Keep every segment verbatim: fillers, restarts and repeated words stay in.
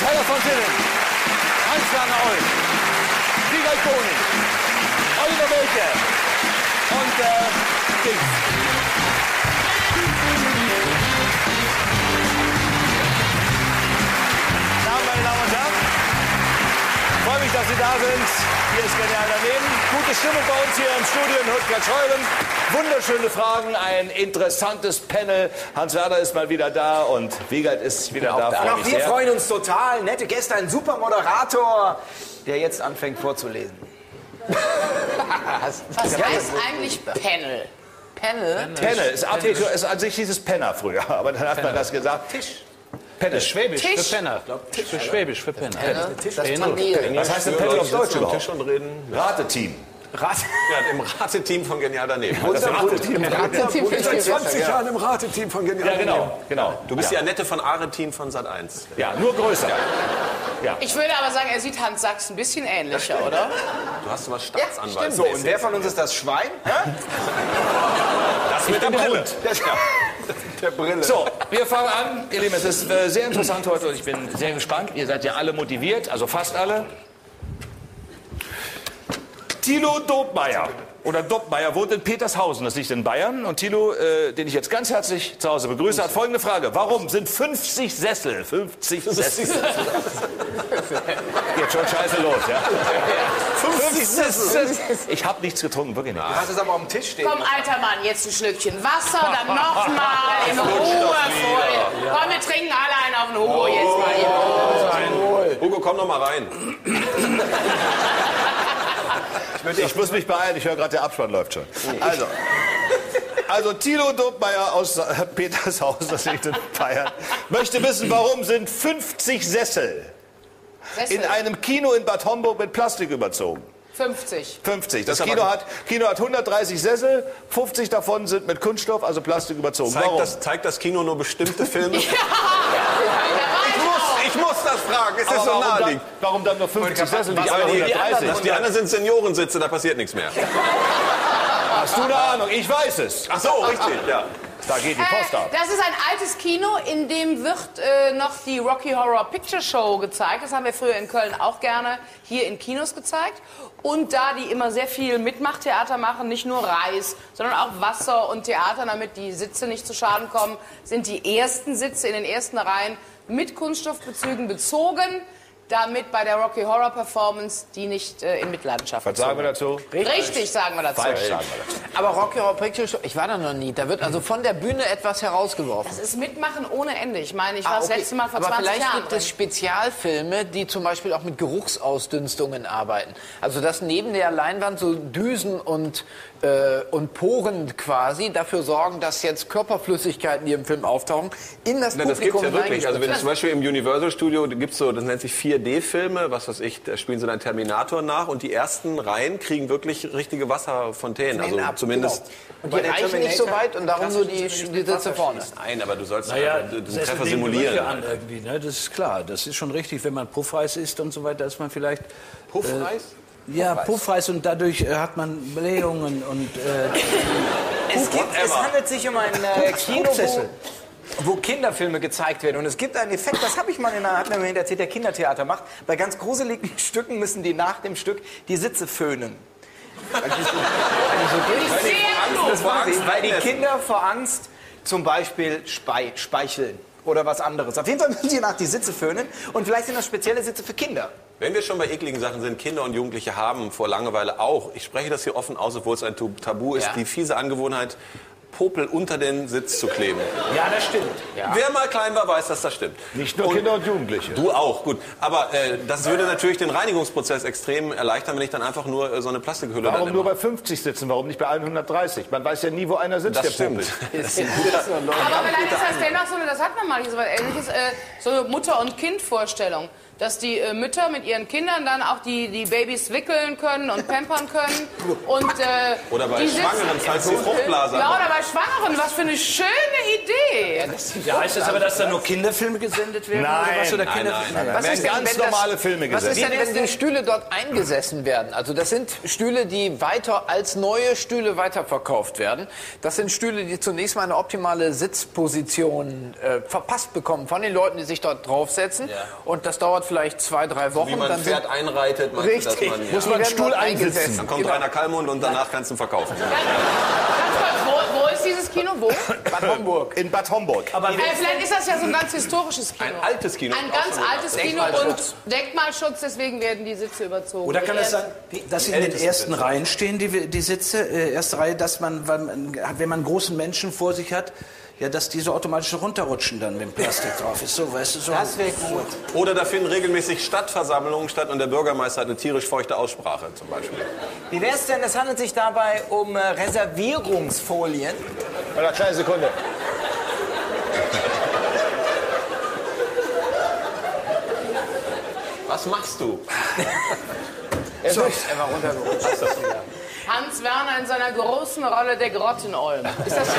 Hella von Sinnen, Hans-Werner Olm, Wiegald Boning, Oliver Welke und äh, Dings. Meine Damen und Herren, ich freue mich, dass Sie da sind. Hier ist Genial daneben. Gute Stimmung bei uns hier im Studio in Hüttgen-Scheuren. Wunderschöne Fragen, ein interessantes Panel. Hans-Werner ist mal wieder da und Wiegald ist wieder da. da. Auch wir sehr. freuen uns total. Nette Gäste, ein super Moderator, der jetzt anfängt vorzulesen. Was heißt eigentlich Panel? Panel? Panel ist, ist an sich dieses Penner früher, aber dann hat Penner. man das gesagt. Tisch. Panel. Schwäbisch Tisch. für Penner. Tisch. Für Schwäbisch für Penner. Panel. Tisch. Das Panel. Was heißt denn Panel auf Deutsch überhaupt? Tisch und reden. Rateteam. Rat Ja, im Rateteam von Genial daneben. Das Rateteam. Seit zwanzig Jahren im Rateteam von Genial Ja, genau, genau. Du bist ja. die Annette von Aretin von Sat eins. Ja, nur größer. Ja. Ich würde aber sagen, er sieht Hans Sachs ein bisschen ähnlicher, oder? Du hast was Staatsanwalt. So, und wer von uns ist das Schwein? Das mit der Brille. Der Brille. So, wir fangen an. Ihr Lieben, es ist äh, sehr interessant heute und ich bin sehr gespannt. Ihr seid ja alle motiviert, also fast alle. Thilo Dobmeier oder Dobmeier wohnt in Petershausen, das liegt in Bayern. Und Thilo, äh, den ich jetzt ganz herzlich zu Hause begrüße, hat folgende Frage. Warum sind fünfzig Sessel, fünfzig Sessel, geht schon scheiße los, ja? fünfzig Sessel. Ich habe nichts getrunken, wirklich nicht. Du hast es aber auf dem Tisch stehen. Komm, alter Mann, jetzt ein Schlückchen Wasser, dann nochmal in Ruhe vor. Komm, wir trinken alle einen auf den Hugo jetzt mal hier. Hugo, komm noch mal rein. Ich muss mich beeilen, ich höre gerade, der Abspann läuft schon. Also, also Thilo Dobmeier aus Petershausen, das liegt in Bayern, möchte wissen, warum sind fünfzig Sessel, Sessel. in einem Kino in Bad Homburg mit Plastik überzogen? fünfzig. fünfzig. Das Kino hat, Kino hat hundertdreißig Sessel, fünfzig davon sind mit Kunststoff, also Plastik überzogen. Zeigt Warum? das, zeigt das Kino nur bestimmte Filme? Ja, ja, Ich muss, ich muss das fragen, es ist Aber so warum, dann, naheliegend. warum dann nur fünfzig Sessel, nicht Weil die, die, hundertdreißig? anderen, die anderen sind Seniorensitze, da passiert nichts mehr. Hast du eine Ahnung? Ich weiß es. Ach so, richtig, ja. Da geht die Post ab. Äh, das ist ein altes Kino, in dem wird äh, noch die Rocky Horror Picture Show gezeigt. Das haben wir früher in Köln auch gerne hier in Kinos gezeigt. Und da die immer sehr viel Mitmachtheater machen, nicht nur Reis, sondern auch Wasser und Theater, damit die Sitze nicht zu Schaden kommen, sind die ersten Sitze in den ersten Reihen mit Kunststoffbezügen bezogen, damit bei der Rocky Horror Performance die nicht äh, in Mitleidenschaft Was sagen wir dazu? Richtig. Richtig, sagen wir dazu. Falsch sagen wir dazu. Aber Rocky Horror Picture Show, ich war da noch nie. Da wird also von der Bühne etwas herausgeworfen. Das ist Mitmachen ohne Ende. Ich meine, ich war Ah, das okay. letzte Mal vor Aber zwanzig vielleicht Jahren gibt es drin. Spezialfilme, die zum Beispiel auch mit Geruchsausdünstungen arbeiten. Also dass neben der Leinwand so Düsen und, äh, und Poren quasi dafür sorgen, dass jetzt Körperflüssigkeiten, die im Film auftauchen, in das Na, das gibt Publikum es ja wirklich. Also wenn du hineingespritzt zum Beispiel im Universal Studio gibt es so, das nennt sich vier D-Filme, was weiß ich, da spielen sie dann Terminator nach und die ersten Reihen kriegen wirklich richtige Wasserfontänen. Also ab, zumindest. genau. Und die reichen nicht so weit und darum nur die, die Sitze vorne. Nein, aber du sollst Naja, ja, den Sessel Treffer legen simulieren. Gerüche an irgendwie, ne? Das ist klar. Das ist schon richtig. Wenn man Puffreis isst und so weiter, ist man vielleicht... Puffreis? Äh, ja, Puffreis und dadurch äh, hat man Blähungen und... Äh, Es, gibt, es handelt sich um ein äh, Kino, wo, wo Kinderfilme gezeigt werden. Und es gibt einen Effekt, das habe ich mal in einer, hat mir jemand erzählt, der Kindertheater macht. Bei ganz gruseligen Stücken müssen die nach dem Stück die Sitze föhnen. Weil die, so Sehr klug. das wollen sie, weil die Kinder vor Angst zum Beispiel spei speicheln oder was anderes. Auf jeden Fall müssen sie nach die Sitze föhnen und vielleicht sind das spezielle Sitze für Kinder. Wenn wir schon bei ekligen Sachen sind, Kinder und Jugendliche haben vor Langeweile auch, ich spreche das hier offen aus, obwohl es ein Tabu ist, Ja. die fiese Angewohnheit, Popel unter den Sitz zu kleben. Ja, das stimmt. Ja. Wer mal klein war, weiß, dass das stimmt. Nicht nur Kinder und Jugendliche. Du auch, gut. Aber äh, das würde natürlich den Reinigungsprozess extrem erleichtern, wenn ich dann einfach nur äh, so eine Plastikhülle Warum dann nur immer- bei fünfzig sitzen? Warum nicht bei hundertdreißig? Man weiß ja nie, wo einer sitzt, Das der stimmt. Popel. Aber vielleicht ist das dennoch so eine, das hat man mal hier so was Ähnliches, äh, so eine Mutter- und Kind-Vorstellung. Dass die äh, Mütter mit ihren Kindern dann auch die, die Babys wickeln können und pampern können. Und, äh, Oder bei die sitzen- Schwangeren, falls die Fruchtblase Ja, hat. oder bei Schwangeren. Was für eine schöne Idee. ja, heißt das aber, dass da nur Kinderfilme gesendet werden? Nein, oder was, oder nein, Kinderfilme? nein, nein. Was werden ist denn, ganz wenn das- normale Filme Was ist gesendet. denn, wenn die Stühle dort eingesessen werden? Also das sind Stühle, die weiter als neue Stühle weiterverkauft werden. Das sind Stühle, die zunächst mal eine optimale Sitzposition äh, verpasst bekommen von den Leuten, die sich dort draufsetzen. Ja. Und das dauert vielleicht zwei, drei Wochen. Wie man ein Pferd einreitet, meinst richtig. Du, dass man, ja. Muss man einen Stuhl einsetzen. Dann kommt genau. Rainer Kallmund und danach kannst du ihn verkaufen. Ganz kurz, wo, wo ist dieses Kino? Wo? Bad Homburg. In Bad Homburg. Aber äh, vielleicht ist das ja so ein ganz historisches Kino. Ein altes Kino. Ein ganz altes Kino und Denkmalschutz, deswegen werden die Sitze überzogen. Oder kann es sein, dass in den ersten Reihen stehen, die, die Sitze, äh, erste Reihe, dass man, wenn man einen großen Menschen vor sich hat, ja, dass die so automatisch runterrutschen dann, wenn Plastik drauf ist. So, weißt du, so. Das wäre gut. Oder da finden regelmäßig Stadtversammlungen statt und der Bürgermeister hat eine tierisch feuchte Aussprache zum Beispiel. Wie wäre es denn, es handelt sich dabei um äh, Reservierungsfolien. Eine kleine Sekunde. Was machst du? Er so. Er war runtergerutscht. Hans Werner in seiner großen Rolle der Grottenolm. Ist das...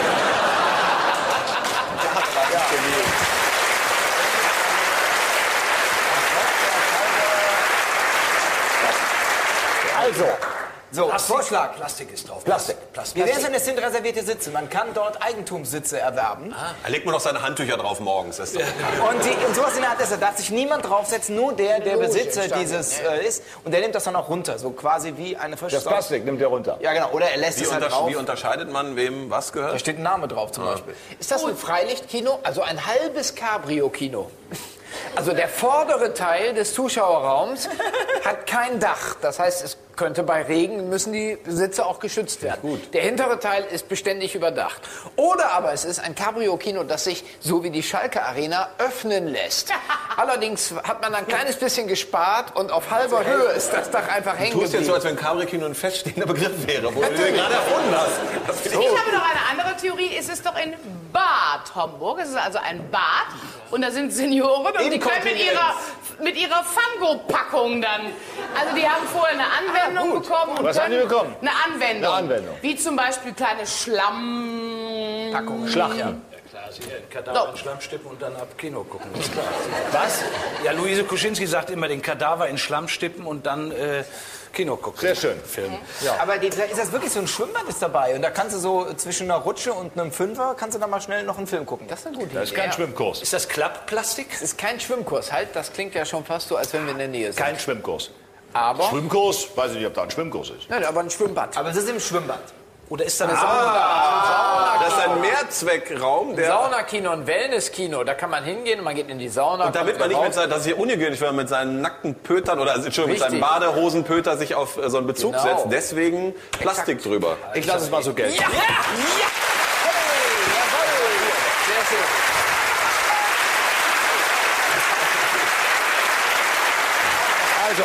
Also, so, Plastik, Vorschlag. Plastik ist drauf. Plastik. Plastik. Wie wäre es denn, es sind reservierte Sitze. Man kann dort Eigentumssitze erwerben. Ah. Da legt man doch seine Handtücher drauf morgens. Das ist ja. Und, die, und sowas in der Art ist, da darf sich niemand draufsetzen, nur der, der Besitzer dieses äh, ist. Und der nimmt das dann auch runter, so quasi wie eine frische das Plastik nimmt er runter. Ja, genau. Oder er lässt wie es halt unter, drauf. Wie unterscheidet man, wem was gehört? Da steht ein Name drauf zum ja. Beispiel. Ist das ein Freilichtkino? Also ein halbes Cabrio-Kino. Also der vordere Teil des Zuschauerraums hat kein Dach. Das heißt, es könnte bei Regen, müssen die Sitze auch geschützt werden. Gut. Der hintere Teil ist beständig überdacht. Oder aber es ist ein Cabrio-Kino, das sich, so wie die Schalke Arena, öffnen lässt. Allerdings hat man ein kleines bisschen gespart und auf halber Höhe ist das Dach einfach hängen geblieben. Du tust jetzt so, als wenn Cabrio-Kino ein feststehender Begriff wäre, wo du den gerade erfunden hast. Ich habe noch eine andere Theorie. Es ist doch in Bad Homburg. Es ist also ein Bad. Und da sind Senioren und die können mit ihrer, mit ihrer Fango-Packung dann. Also die haben vorher eine Anwendung ah, bekommen. Und was haben die bekommen? Eine Anwendung. Eine Anwendung. Wie zum Beispiel kleine Schlammpackungen. Schlachten. Ja. Klar, sie den Kadaver in Schlamm stippen und dann ab Kino gucken. Das ist klar. Was? Ja, Luise Kuschinski sagt immer, den Kadaver in Schlamm stippen und dann äh, Kino gucken. Sehr schön. Film. Ja. Aber die, ist das wirklich so ein Schwimmbad ist dabei? Und da kannst du so zwischen einer Rutsche und einem Fünfer, kannst du da mal schnell noch einen Film gucken. Das ist eine gute Idee. Das ist kein ja. Schwimmkurs. Ist das Klappplastik? Es ist kein Schwimmkurs. Halt, das klingt ja schon fast so, als wenn wir in der Nähe sind. Kein Schwimmkurs. Aber? Schwimmkurs? Weiß ich nicht, ob da ein Schwimmkurs ist. Nein, aber ein Schwimmbad. Aber es ist im Schwimmbad. Oder ist da eine ah, Sauna? Das ist ein Mehrzweckraum. Der Saunakino, ein Wellnesskino. Da kann man hingehen und man geht in die Sauna. Und damit man nicht mit seinen, das ist hier ungewöhnlich, wenn man mit seinen nackten Pötern oder also, Entschuldigung, mit seinem Badehosenpöter sich auf so einen Bezug genau. setzt. Deswegen Plastik Exakt. drüber. Ich lasse es mal so gelten. Ja! Ja! Hey, jawohl! Sehr schön. Also,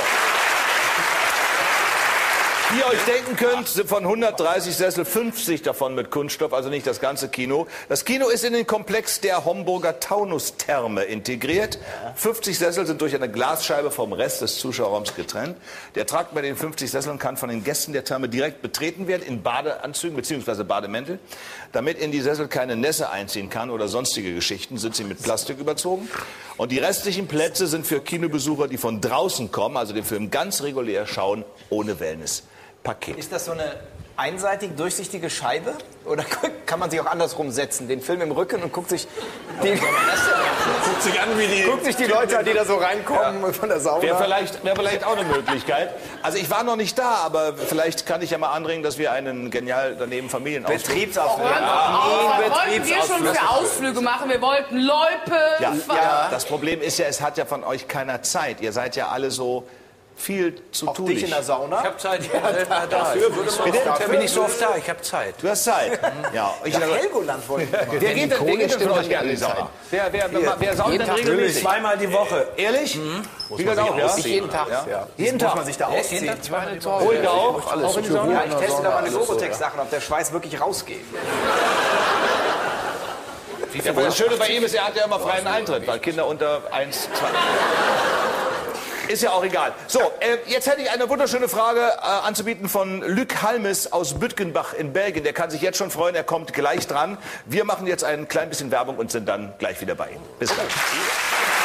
wie ihr euch denken könnt, sind von hundertdreißig Sessel fünfzig davon mit Kunststoff, also nicht das ganze Kino. Das Kino ist in den Komplex der Homburger Taunustherme integriert. fünfzig Sessel sind durch eine Glasscheibe vom Rest des Zuschauerraums getrennt. Der Trakt bei den fünfzig Sesseln kann von den Gästen der Therme direkt betreten werden, in Badeanzügen bzw. Bademäntel. Damit in die Sessel keine Nässe einziehen kann oder sonstige Geschichten, sind sie mit Plastik überzogen. Und die restlichen Plätze sind für Kinobesucher, die von draußen kommen, also den Film ganz regulär schauen, ohne Wellness. Paket. Ist das so eine einseitig durchsichtige Scheibe? Oder kann man sich auch andersrum setzen? Den Film im Rücken und guckt sich die, guckt sich an, wie die, guckt sich die Leute an, die da so reinkommen ja. von der Sauna. Wäre vielleicht, wär vielleicht auch eine Möglichkeit. Also ich war noch nicht da, aber vielleicht kann ich ja mal anregen, dass wir einen genial daneben Familienausflug... Betriebsausflug. Ja. Ja. Was wollten wir schon für Ausflüge machen? Wir wollten Loipe... Ja. Ja. Das Problem ist ja, es hat ja von euch keiner Zeit. Ihr seid ja alle so... viel zu tun. Dich in der Sauna? Ich habe Zeit. Ja, da, dafür würde man Bitte? Dafür bin ich so oft da. Ich habe Zeit. Du hast Zeit. Ja. Ich ja, Helgoland wollte ich machen. Wer geht denn, wer geht denn von euch gerne in die Sauna? Wer, wer, wer, wer saugt denn regelmäßig? Zweimal die Woche. Ehrlich? Mhm. Wie das auch, ja? Ich jeden Tag. Ja. Ja. Jeden Tag? Muss man sich da ausziehen? Jeden Tag. Holger auch? Alles auch in die Sauna? Ja, ich teste da meine Gobotex-Sachen, ob der Schweiß wirklich rausgeht. Ja, das Schöne bei ihm ist, er hat ja immer freien Eintritt, weil Kinder unter eins, zwei... Ist ja auch egal. So, äh, jetzt hätte ich eine wunderschöne Frage äh, anzubieten von Luc Halmes aus Bütgenbach in Belgien. Der kann sich jetzt schon freuen, er kommt gleich dran. Wir machen jetzt ein klein bisschen Werbung und sind dann gleich wieder bei Ihnen. Bis gleich.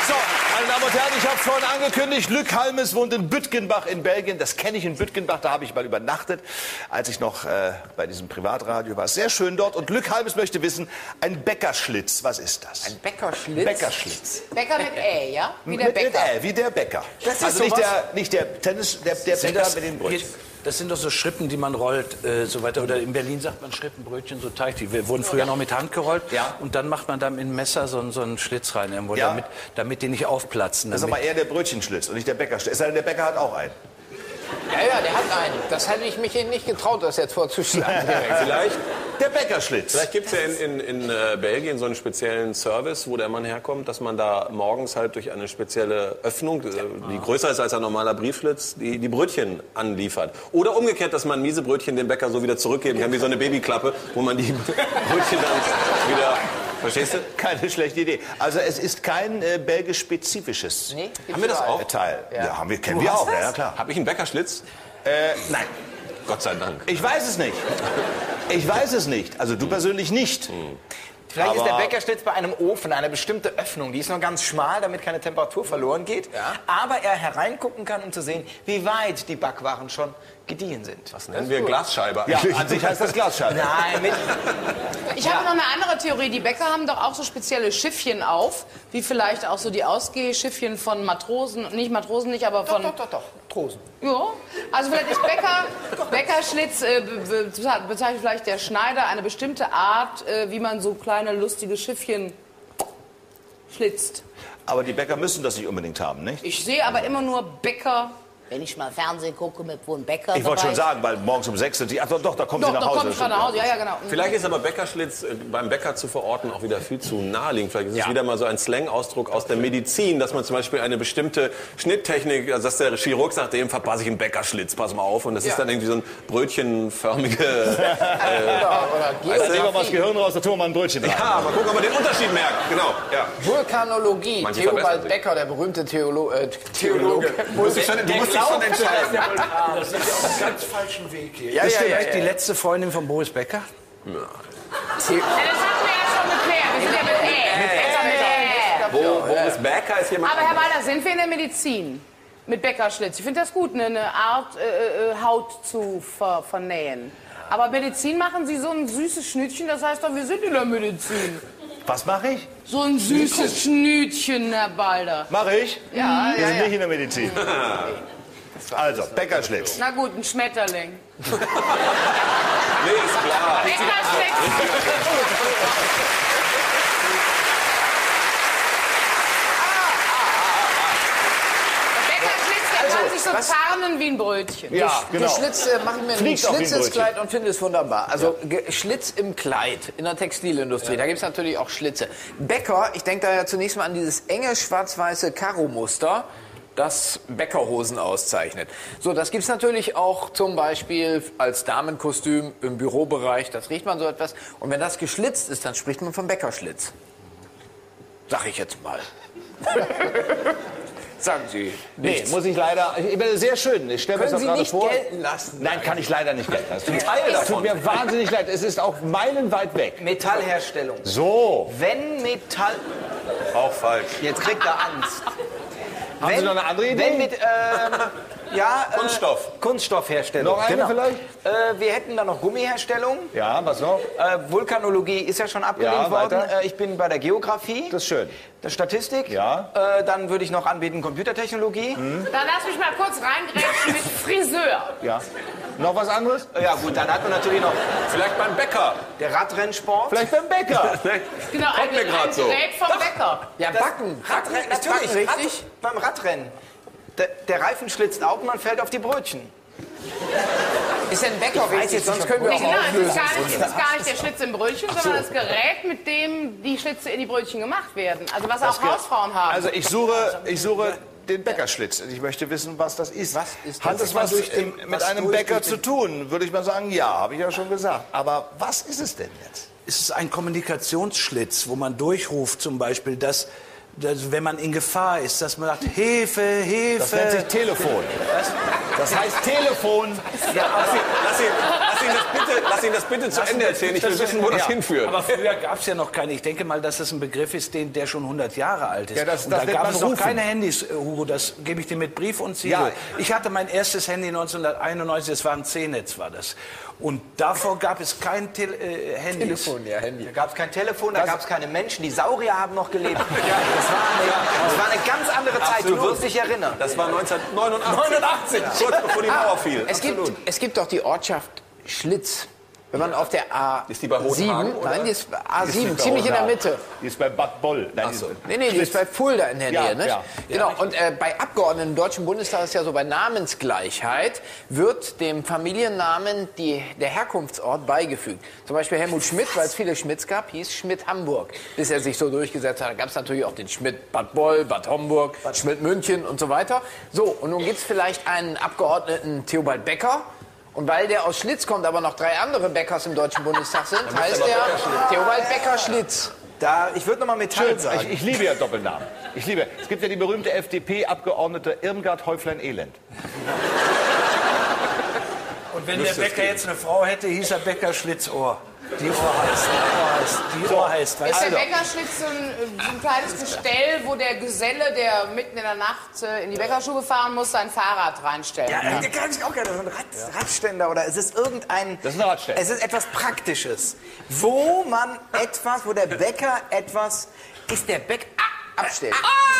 So, meine Damen und Herren, ich habe es vorhin angekündigt, Luc Halmes wohnt in Bütgenbach in Belgien. Das kenne ich in Bütgenbach, da habe ich mal übernachtet, als ich noch äh, bei diesem Privatradio war. Sehr schön dort. Und Luc Halmes möchte wissen, ein Bäckerschlitz, was ist das? Ein Bäckerschlitz? Bäckerschlitz. Bäcker mit Ä, ja? Wie der Mit, Bäcker. mit Ä, wie der Bäcker. Das ist also nicht sowas- der, nicht der Tennis, der, der Sind Bäcker das, mit den Brötchen. das sind doch so Schrippen, die man rollt, äh, so weiter. Oder in Berlin sagt man Schrippenbrötchen, so Teig. Die wurden früher noch mit Hand gerollt. Ja. Und dann macht man da mit dem Messer so, einen- so einen Schlitz rein, irgendwo, Ja. damit, damit die nicht aufplatzen. Das ist Damit, aber eher der Brötchenschlitz und nicht der Bäckerschlitz. Es sei denn, der Bäcker hat auch einen. Ja, ja, der hat einen. Das hätte ich mich nicht getraut, das jetzt vorzuschlagen. Vielleicht, Der Bäckerschlitz. vielleicht gibt es ja in, in, in äh, Belgien so einen speziellen Service, wo der Mann herkommt, dass man da morgens halt durch eine spezielle Öffnung, äh, die größer ist als ein normaler Briefschlitz, die, die Brötchen anliefert. Oder umgekehrt, dass man miese Brötchen dem Bäcker so wieder zurückgeben kann, wie so eine Babyklappe, wo man die Brötchen dann wieder... Verstehst du? Keine schlechte Idee. Also es ist kein äh, belgisch-spezifisches Nee, Haben wir das auch? Teil. Ja, haben wir, kennen Du wir hast auch, ja, das? ja klar. Habe ich einen Bäckerschlitz? Äh, nein, Gott sei Dank. ich weiß es nicht. Ich weiß es nicht. Also du persönlich nicht. Vielleicht ist Aber- der Bäckerschlitz bei einem Ofen eine bestimmte Öffnung. Die ist nur ganz schmal, damit keine Temperatur verloren geht. Aber er hereingucken kann, um zu sehen, wie weit die Backwaren schon gediehen sind. Das nennen wir Glasscheibe Ja, eigentlich. an sich heißt das Glasscheibe. Nein, mit, Ich habe noch eine andere Theorie. Die Bäcker haben doch auch so spezielle Schiffchen auf, wie vielleicht auch so die Ausgehschiffchen von Matrosen, nicht Matrosen nicht, aber von... doch, doch, doch, Trosen. Ja, also vielleicht ist Bäcker, Bäckerschlitz, äh, be- be- bezeichnet vielleicht der Schneider eine bestimmte Art, äh, wie man so kleine lustige Schiffchen schlitzt. Aber die Bäcker müssen das nicht unbedingt haben, nicht? Ich sehe aber immer nur Bäcker. Wenn ich mal Fernsehen gucke mit wo ein Bäcker Ich wollte dabei schon sagen, weil morgens um sechs sind die... Ach doch, doch da kommen Doch, sie nach da Hause. komme ich gerade nach Hause. Ja, ja, genau. Vielleicht ist aber Bäckerschlitz äh, beim Bäcker zu verorten auch wieder viel zu naheliegend. Vielleicht ist es wieder mal so ein Slang-Ausdruck aus der Medizin, dass man zum Beispiel eine bestimmte Schnitttechnik, also dass der Chirurg sagt, dem verpasse ich einen Bäckerschlitz, pass mal auf. Und das ist dann irgendwie so ein brötchenförmige... Oder, oder Nehmen wir mal das Geografie, Gehirn raus, da tun wir mal ein Brötchen rein. Ja, mal gucken, ob man den Unterschied merkt. Genau, ja. Vulkanologie. Manche Theobald verbessern sich. Becker, der berühmte Theolo äh, Theologe. Du musst dich schon, du musst dich schon entscheiden. das ist ja auf einem ganz falschen Weg hier. Ja, Bist ja, du ja, vielleicht ja. die letzte Freundin von Boris Becker? Ja, das hatten wir ja schon geklärt. Wir sind ja mit Ä. Mit Ä. Wo, wo ist Bäcker? Ist jemand Aber Herr Walter, sind wir in der Medizin mit Bäckerschlitz? Ich finde das gut, eine, eine Art äh, äh, Haut zu ver vernähen. Aber Medizin machen Sie so ein süßes Schnütchen, das heißt doch, wir sind in der Medizin. Was mache ich? So ein süßes Schnütchen, Herr Balder. Mache ich? Ja, Wir ja, sind ja. nicht in der Medizin. Also, Bäckerschlitz. Na gut, ein Schmetterling. Nee, ist klar. Bäckerschlitz. Der Bäckerschlitz, der kann sich so tarnen wie ein Brötchen. Ja, genau. Du Schlitz, äh, machen mir ein Fliegt auch wie ein Schlitz ins Brötchen. Kleid und finde es wunderbar. Also Ge- Schlitz im Kleid in der Textilindustrie, da gibt es natürlich auch Schlitze. Bäcker, ich denke da ja zunächst mal an dieses enge schwarz-weiße Karo-Muster, das Bäckerhosen auszeichnet. So, das gibt es natürlich auch zum Beispiel als Damenkostüm im Bürobereich, das riecht man so etwas. Und wenn das geschlitzt ist, dann spricht man vom Bäckerschlitz. Sag ich jetzt mal. Sagen Sie Nee, nichts. muss ich leider. Ich bin sehr schön. Ich stelle mir das Können Sie gerade nicht vor. gelten lassen? Nein, kann ich leider nicht gelten lassen. Das tut mir wahnsinnig leid. Es ist auch meilenweit weg. Metallherstellung. So, Wenn Metall... Auch falsch. Jetzt kriegt er Angst. haben Sie noch eine andere Idee? Wenn mit, ähm, ja, äh, Kunststoff. Kunststoffherstellung. Noch eine vielleicht? Äh, wir hätten da noch Gummiherstellung. Ja, was noch? Äh, Vulkanologie ist ja schon abgelehnt Ja, worden. weiter. Äh, ich bin bei der Geografie. Das ist schön. Der Statistik. Ja. Äh, dann würde ich noch anbieten Computertechnologie. Dann lass mich mal kurz reingrätschen mit Friseur. Ja. Noch was anderes? Äh, ja gut, dann hat man natürlich noch Vielleicht beim Bäcker. der Radrennsport. Vielleicht beim Bäcker. Genau, Kommt mir ein, grad ein so. Gerät vom Bäcker. Ja, Backen. Radrennen, Ist natürlich. Backen richtig? Rad, beim Radrennen. Der, der Reifen schlitzt auf und man fällt auf die Brötchen. Ist denn Bäcker weiß richtig? jetzt Sonst nicht, können wir Nee, auch genau, es ist, auflösen. gar nicht, es ist gar nicht der Schlitz im Brötchen, sondern das Gerät, mit dem die Schlitze in die Brötchen gemacht werden. Also was auch Ge- Hausfrauen haben. Also ich suche, ich suche den Bäckerschlitz. Ich möchte wissen, was das ist. Was ist Hat das? es was durch den- im- mit was einem durch- Bäcker durch zu tun? Würde ich mal sagen, ja, habe ich ja schon gesagt. Aber was ist es denn jetzt? Ist es ein Kommunikationsschlitz, wo man durchruft zum Beispiel, dass, dass wenn man in Gefahr ist, dass man sagt, Hilfe, Hilfe. Das nennt sich Telefon. Das heißt Telefon. Lass ihn, lass ihn, lass ihn das bitte, lass ihn das bitte zu Ende erzählen. Ich will wissen, wo das ja. hinführt. Aber früher gab es ja noch keine. Ich denke mal, dass das ein Begriff ist, den, der schon hundert Jahre alt ist. Ja, das, und das da nennt gab man es noch Rufen. keine Handys, Hugo. Das gebe ich dir mit Brief und Siegel. Ja. Ich hatte mein erstes Handy neunzehnhunderteinundneunzig. Das war ein C-Netz, war das. Und davor gab es kein Tele äh, Handys. Telefon, ja, Handy. Da gab es kein Telefon, da gab es keine Menschen. Die Saurier haben noch gelebt. ja, das, war eine, das war eine ganz andere Zeit. Absolut. Du wirst dich erinnern. Das war neunzehnhundertneunundachtzig. neunundachtzig. Kurz bevor die Mauer fiel. Es gibt, es gibt doch die Ortschaft Schlitz. Wenn man auf der A sieben, Ist die bei Rothagen, oder? nein, die ist A sieben, Die ist bei ziemlich in der Rothagen. Mitte. Die ist bei Bad Boll. Nein, die ist- Nee, nee, die ist bei Fulda in der Ja, Nähe. Nicht? ja. Genau. Und äh, bei Abgeordneten im Deutschen Bundestag ist ja so, bei Namensgleichheit wird dem Familiennamen die, der Herkunftsort beigefügt. Zum Beispiel Helmut Schmidt, weil es viele Schmidts gab, hieß Schmidt Hamburg, bis er sich so durchgesetzt hat. Da gab es natürlich auch den Schmidt Bad Boll, Bad Homburg, Bad Schmidt München und so weiter. So, und nun gibt es vielleicht einen Abgeordneten Theobald Becker. Und weil der aus Schlitz kommt, aber noch drei andere Bäckers im Deutschen Bundestag sind, heißt der Theobald Becker Schlitz. Da, ich würde noch mal Metall Schön, sagen. ich, ich liebe ja Doppelnamen. Ich liebe. Es gibt ja die berühmte F D P-Abgeordnete Irmgard Häuflein-Elend. Und wenn der Bäcker jetzt eine Frau hätte, hieß er Bäcker Schlitzohr. Die Ohr heißt. Die Ohr heißt. Die Ohr heißt. Weißt Ist der du? Bäckerschlitz so ein, so ein kleines Gestell, wo der Geselle, der mitten in der Nacht äh, in die Bäckerstube fahren muss, sein Fahrrad reinstellen Ja, kann? da kann ich auch gerne so ein Rad, Radständer oder es ist irgendein. Das ist ein Radständer. Es ist etwas Praktisches, wo man etwas, wo der Bäcker etwas, ist der Bäcker ah, Abstellt.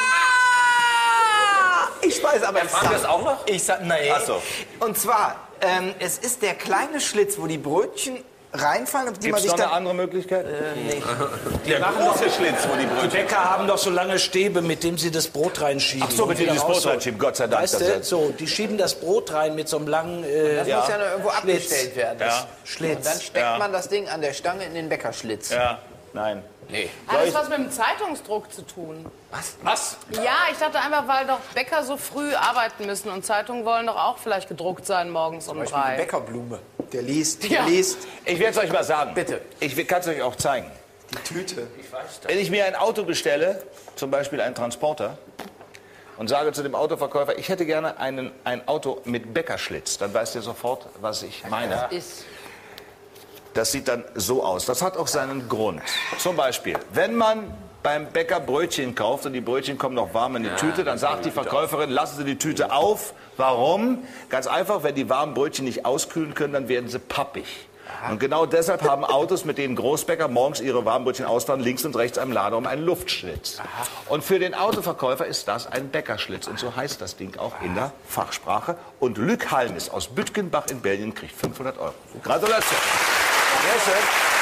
Ah, ich weiß aber. Ja, fahren wir das auch noch? Ich sag, nee. Ach so. Und zwar, ähm, es ist der kleine Schlitz, wo die Brötchen reinfallen und die Gibt man es sich noch dann. eine andere Möglichkeit? Der große Schlitz, wo die Die Brötchen... Bäcker haben doch so lange Stäbe, mit dem sie das Brot reinschieben. Ach so, mit und wieder dem sie das Brot rausholen. reinschieben, Gott sei Dank, Weißt das du, ist- so, die schieben das Brot rein mit so einem langen äh, Das muss ja noch irgendwo Schlitz. abgestellt werden. Ja. Und dann Schlitz. steckt Ja. man das Ding an der Stange in den Bäckerschlitz. Ja, nein. Nee. Hat das was mit dem Zeitungsdruck zu tun? Was? Ja, ich dachte einfach, weil doch Bäcker so früh arbeiten müssen und Zeitungen wollen doch auch vielleicht gedruckt sein morgens um Die drei. Bäckerblume. Der liest, der Ja. liest. Ich werde es euch mal sagen. Bitte. Ich kann es euch auch zeigen. Die Tüte. Wenn ich mir ein Auto bestelle, zum Beispiel einen Transporter, und sage zu dem Autoverkäufer, ich hätte gerne einen, ein Auto mit Bäckerschlitz, dann weiß der sofort, was ich meine. Ist. Das sieht dann so aus. Das hat auch seinen Grund. Zum Beispiel, wenn man beim Bäcker Brötchen kauft und die Brötchen kommen noch warm in die Tüte, dann sagt die Verkäuferin, lassen Sie die Tüte auf. Warum? Ganz einfach, wenn die warmen Brötchen nicht auskühlen können, dann werden sie pappig. Und genau deshalb haben Autos, mit denen Großbäcker morgens ihre warmen Brötchen ausfahren, links und rechts am Lader einen Luftschlitz. Und für den Autoverkäufer ist das ein Bäckerschlitz. Und so heißt das Ding auch in der Fachsprache. Und Luc Halmes aus Bütgenbach in Belgien kriegt fünfhundert Euro. Gratulation. Sehr schön.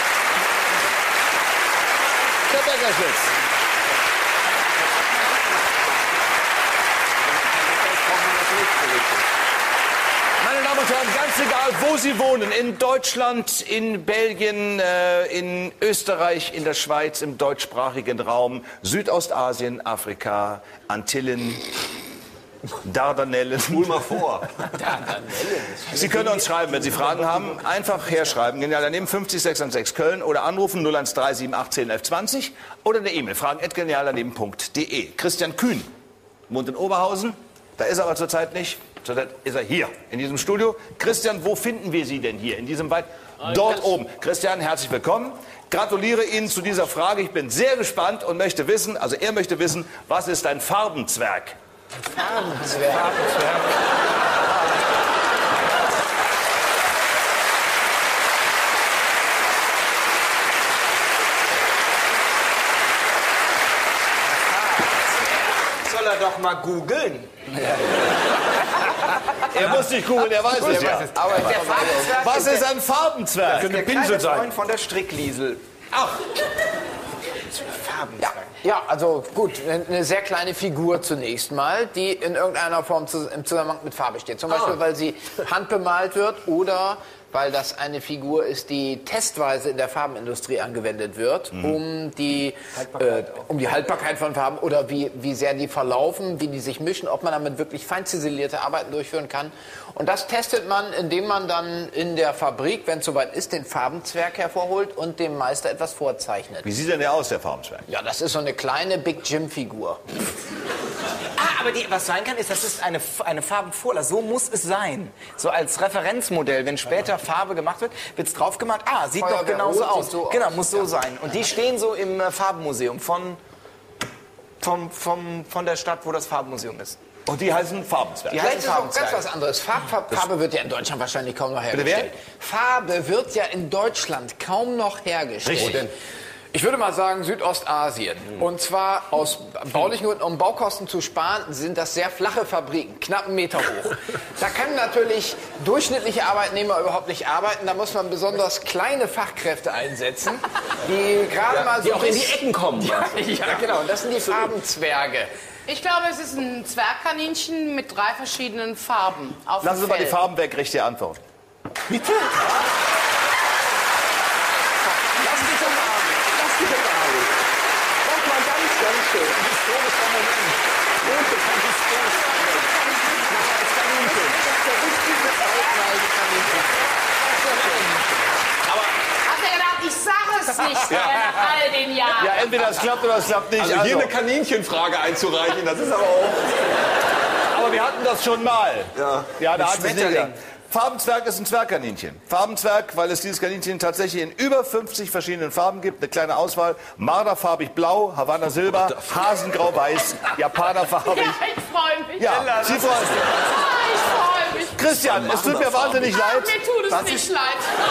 Der Bäckerschlitz. Meine Damen und Herren, ganz egal, wo Sie wohnen, in Deutschland, in Belgien, äh, in Österreich, in der Schweiz, im deutschsprachigen Raum, Südostasien, Afrika, Antillen, Dardanellen. Spul mal vor. Sie können uns schreiben, wenn Sie Fragen haben. Einfach herschreiben. Genial daneben fünfzig sechshundertsechs Köln oder anrufen null eins drei sieben acht zehn elf zwanzig oder eine E-Mail fragen at genial daneben punkt de. Christian Kühn wohnt in Oberhausen. Da ist er aber zurzeit nicht. Zurzeit ist er hier in diesem Studio. Christian, wo finden wir Sie denn hier in diesem Wald? Dort oben. Christian, herzlich willkommen. Gratuliere Ihnen zu dieser Frage. Ich bin sehr gespannt und möchte wissen, also er möchte wissen, was ist ein Farbenzwerg? Farbenzwerg. Soll er doch mal googeln. Er muss nicht googeln, er weiß es ja. Aber der Farbenzwerg Was ist ist ein Farbenzwerg? der, der kleine Freund von der Strickliesel. Ach, Farbenzwerg. Ja, also gut, eine sehr kleine Figur zunächst mal, die in irgendeiner Form zu, im Zusammenhang mit Farbe steht. Zum Beispiel, weil sie handbemalt wird oder weil das eine Figur ist, die testweise in der Farbenindustrie angewendet wird, um, die, äh, um die Haltbarkeit von Farben oder wie, wie sehr die verlaufen, wie die sich mischen, ob man damit wirklich fein ziselierte Arbeiten durchführen kann. Und das testet man, indem man dann in der Fabrik, wenn es soweit ist, den Farbenzwerg hervorholt und dem Meister etwas vorzeichnet. wie sieht denn der aus, der Farbenzwerg? Ja, das ist so eine kleine Big Jim-Figur. Ah, aber die, was sein kann, ist, das ist eine, eine Farbenvorlage. So muss es sein. So als Referenzmodell. Wenn später Farbe gemacht wird, wird es drauf gemacht. Ah, sieht doch genauso aus. So genau, muss so sein. Und die stehen so im äh, Farbenmuseum von, vom, vom, von der Stadt, wo das Farbenmuseum ist. Und die heißen Farbenzwerge. Die Vielleicht heißen ist auch ganz Farbenzwerge. was anderes. Farb, Farb, Farbe wird ja in Deutschland wahrscheinlich kaum noch hergestellt. Farbe wird ja in Deutschland kaum noch hergestellt. Richtig. Ich würde mal sagen Südostasien. Und zwar aus baulichen Gründen, um Baukosten zu sparen, sind das sehr flache Fabriken, knapp einen Meter hoch. Da können natürlich durchschnittliche Arbeitnehmer überhaupt nicht arbeiten. Da muss man besonders kleine Fachkräfte einsetzen, die gerade ja, mal so die auch in die Ecken kommen. Ja, ja, genau. Und das sind die Farbenzwerge. Ich glaube, es ist ein Zwergkaninchen mit drei verschiedenen Farben. Auf Lassen Sie dem mal die Fell. Farben weg, richtige Antwort. Bitte? Lass dich doch mal. Lass dich doch mal. Mach mal ganz, ganz schön. Historischer Moment. Hochbekanntes Historisches. Als Kaninchen. Das ist der richtige altweise Kaninchen. Hat er gedacht, ich sage es nicht Ja. nach all den Jahren. Ja, entweder es klappt oder es klappt nicht. Also hier eine Kaninchenfrage einzureichen, das ist aber auch... Aber wir hatten das schon mal. Ja. Ja, da Mit hat es nicht Schmetterling. geklappt. Farbenzwerg ist ein Zwergkaninchen. Farbenzwerg, weil es dieses Kaninchen tatsächlich in über fünfzig verschiedenen Farben gibt. Eine kleine Auswahl. Marderfarbig blau, Havanna Silber, Hasengrau-Weiß, Japanerfarbig. Ja, ich freue mich. Ja, Sie freuen sich. Ah, ich freue mich. Christian, es tut mir wahnsinnig Ah, leid. mir tut es Was nicht ist- leid.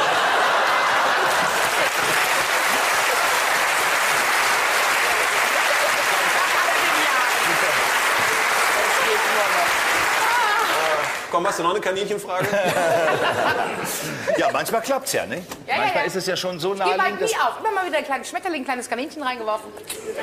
Komm, hast du noch eine Kaninchenfrage? Ja, manchmal klappt's ja, ne? Ja, ja, manchmal ja. ist es ja schon so Gib halt naheliegend. nie dass- auf. Immer mal wieder ein kleines Schmetterling, ein kleines Kaninchen reingeworfen.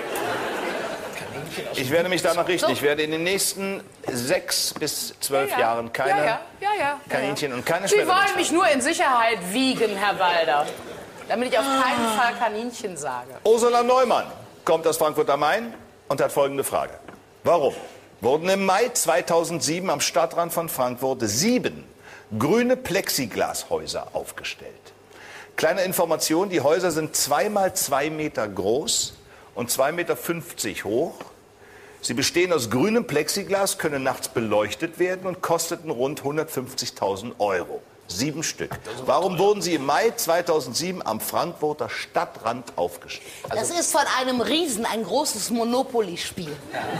Ich werde mich danach richten. So. Ich werde in den nächsten sechs bis zwölf Ja, ja. Jahren keine ja, ja, ja, ja, Kaninchen ja. und keine Sie Schmetterlinge wollen mich nur in Sicherheit wiegen, Herr Walder. Damit ich auf keinen Fall Kaninchen sage. Ursula Neumann kommt aus Frankfurt am Main und hat folgende Frage. Warum wurden im Mai zweitausendsieben am Stadtrand von Frankfurt sieben grüne Plexiglashäuser aufgestellt? Kleine Information, die Häuser sind zwei mal zwei Meter groß und zwei Meter fünfzig hoch. Sie bestehen aus grünem Plexiglas, können nachts beleuchtet werden und kosteten rund hundertfünfzigtausend Euro. Sieben Stück. Warum wurden sie im Mai zweitausendsieben am Frankfurter Stadtrand aufgestellt? Das ist von einem Riesen ein großes Monopoly-Spiel.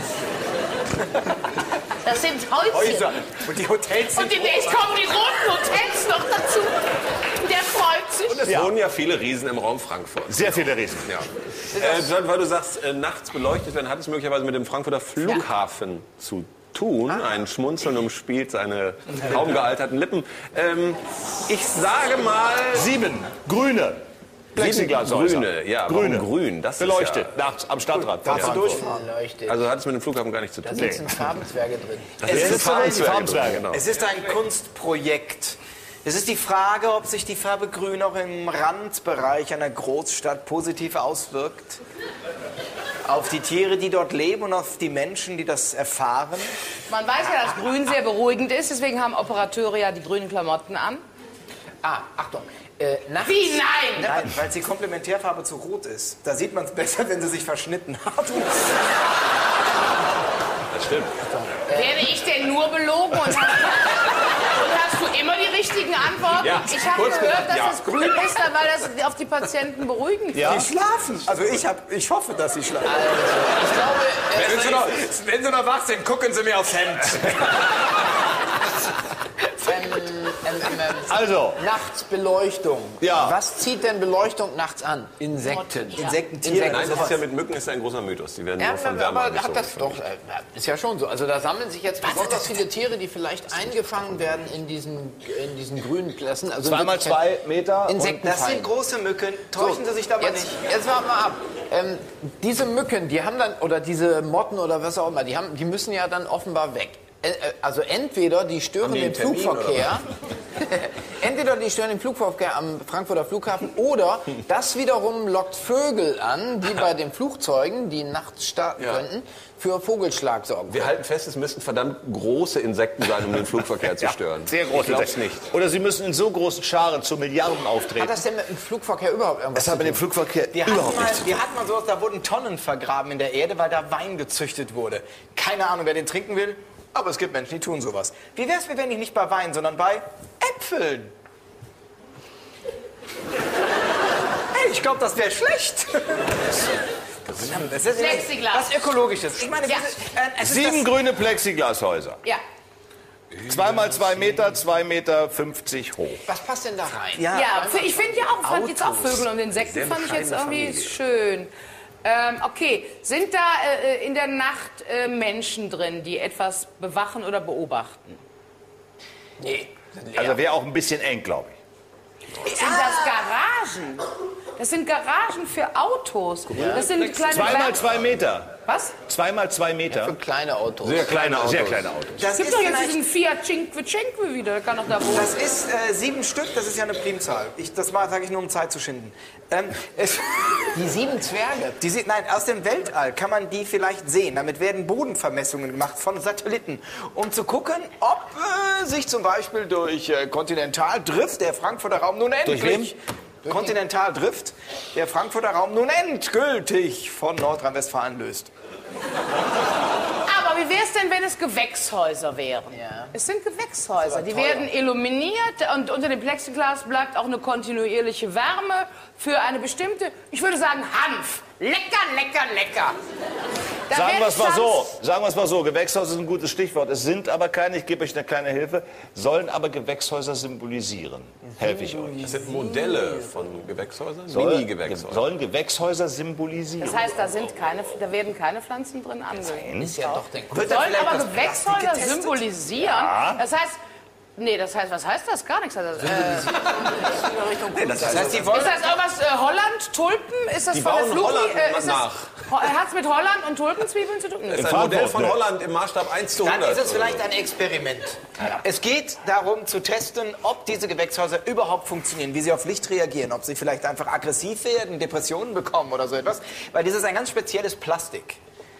Das sind Häuschen. Häuser. Und die Hotels sind... Und demnächst kommen die roten Hotels noch dazu. Der freut sich. Und es Ja. wohnen ja viele Riesen im Raum Frankfurt. Sehr viele Riesen. Ja. Äh, weil du sagst, äh, nachts beleuchtet werden, hat es möglicherweise mit dem Frankfurter Flughafen zu tun. Ein Schmunzeln umspielt seine kaum gealterten Lippen. Ähm, ich sage mal... Sieben grüne Plexiglashäuser. Grüne, ja. Warum Grüne. grün? Das Beleuchtet, ist ja, nachts am Stadtrand. von Darfst du Frankfurt. durchfahren? Leuchtet. also hat es mit dem Flughafen gar nichts zu Da tun. sitzen Farbenzwerge drin. Das Es ist ist Farbenzwerge, Farbenzwerge. genau. Es ist ein Kunstprojekt. Es ist die Frage, ob sich die Farbe Grün auch im Randbereich einer Großstadt positiv auswirkt. Auf die Tiere, die dort leben und auf die Menschen, die das erfahren. Man weiß ja, dass Grün sehr beruhigend ist. Deswegen haben Operateure ja die grünen Klamotten an. Ah, Achtung. Äh, nachts, Wie? Nein! Nein, weil die Komplementärfarbe zu rot ist. Da sieht man es besser, wenn sie sich verschnitten hat. Das stimmt. Werde ich denn nur belogen? Und hast, und hast du immer die richtigen Antworten? Ja, Ich habe kurz gehört, gesagt, dass ja. das grün ist, weil das auf die Patienten beruhigend Ja. Die schlafen. Also ich, hab, ich hoffe, dass sie schlafen. ich glaube, äh, Wenn sie, noch, wenn sie noch wach sind, gucken sie mir aufs Hemd. ähm, ähm, ähm, Also, nachts Beleuchtung. Ja. Was zieht denn Beleuchtung nachts an? Insekten. Insekten, Tiere. Nein, das ist ja mit Mücken ist ja ein großer Mythos. Die werden Ja, nur von Wärme aber angezogen. hat das doch, äh, ist ja schon so. Also da sammeln sich jetzt besonders viele Tiere, die vielleicht eingefangen werden in diesen, in diesen grünen Klassen. Also zweimal wirklich zwei Meter. Insekten. Das sind große Mücken. Täuschen Sie sich dabei Jetzt, nicht. jetzt warten wir ab. Ähm, diese Mücken, die haben dann, oder diese Motten oder was auch immer, die, haben, die müssen ja dann offenbar weg. Also entweder die stören die den Termin, Flugverkehr, entweder die stören den Flugverkehr am Frankfurter Flughafen oder das wiederum lockt Vögel an, die bei den Flugzeugen, die nachts starten Ja. könnten, für Vogelschlag sorgen. Wir halten fest, es müssten verdammt große Insekten sein, um den Flugverkehr zu stören. Sehr groß. Ich glaub's nicht. Oder sie müssen in so großen Scharen zu Milliarden auftreten. Hat das denn mit dem Flugverkehr überhaupt irgendwas Das hat zu mit dem tun? Flugverkehr Wir hatten, überhaupt mal, nichts zu tun. wir hatten mal sowas, da wurden Tonnen vergraben in der Erde, weil da Wein gezüchtet wurde. Keine Ahnung, wer den trinken will, aber es gibt Menschen, die tun sowas. Wie wär's, wir wären nicht bei Wein, sondern bei Äpfeln? Hey, ich glaube, das wäre schlecht. Das ist Plexiglas. was Ökologisches. Ich meine, Ja. wir- äh, es ist Sieben das, grüne Plexiglashäuser. Ja. Zwei mal zwei Meter, zwei Meter fünfzig hoch. Was passt denn da rein? ja, Ja, für- ich finde ja auch, fand jetzt auch Vögel und Insekten fand ich jetzt irgendwie schön. Ähm, okay, sind da äh, in der Nacht äh, Menschen drin, die etwas bewachen oder beobachten? Nee. Also wäre auch ein bisschen eng, glaube ich. Sind das Garagen? Das sind Garagen für Autos. Das sind kleine Zwei mal Werk- zwei Meter. Was? Zwei mal zwei Meter. Für kleine Autos. Sehr kleine Autos. Sehr kleine Autos. das Es gibt ist doch jetzt vielleicht- diesen Fiat Cinque Cinque wieder, der kann doch da wohnen. Das ist äh, sieben Stück, das ist ja eine Primzahl. Ich, das sage ich nur, um Zeit zu schinden. Ähm, es, Die sieben Zwerge. die, sie- nein, aus dem Weltall kann man die vielleicht sehen. Damit werden Bodenvermessungen gemacht von Satelliten, um zu gucken, ob äh, sich zum Beispiel durch äh, Kontinentaldrift der Frankfurter Raum nun endlich... Durch Kontinentaldrift der Frankfurter Raum nun endgültig von Nordrhein-Westfalen löst. Aber wie wäre es denn, wenn es Gewächshäuser wären? Ja. Es sind Gewächshäuser. Die teuer. werden illuminiert und unter dem Plexiglas bleibt auch eine kontinuierliche Wärme für eine bestimmte, ich würde sagen, Hanf. Lecker, lecker, lecker. Da Sagen werden wir es mal Pflanzen- so, sagen wir es mal so, Gewächshäuser ist ein gutes Stichwort. Es sind aber keine, ich gebe euch eine kleine Hilfe, sollen aber Gewächshäuser symbolisieren. Helfe ich euch. Das sind Modelle von Gewächshäusern, Soll- Mini-Gewächshäuser. Sollen Gewächshäuser symbolisieren. Das heißt, da, sind keine, da werden keine Pflanzen drin angelegt. Ist ja doch der Wird da Sollen vielleicht aber das Plastik Gewächshäuser getestet? symbolisieren? Das heißt, nee, das heißt, was heißt das? Gar nichts. Das, äh, Das heißt, die wollen ist das irgendwas, äh, Holland, Tulpen? Ist das Die von der bauen Flugi? Holland Äh, ist nach. Hat es mit Holland und Tulpenzwiebeln zu tun? Das ist ein Frankfurt, Modell von ne? Holland im Maßstab eins zu Dann hundert. ist es vielleicht ein Experiment. Es geht darum zu testen, ob diese Gewächshäuser überhaupt funktionieren, wie sie auf Licht reagieren, ob sie vielleicht einfach aggressiv werden, Depressionen bekommen oder so etwas. Weil dieses ist ein ganz spezielles Plastik.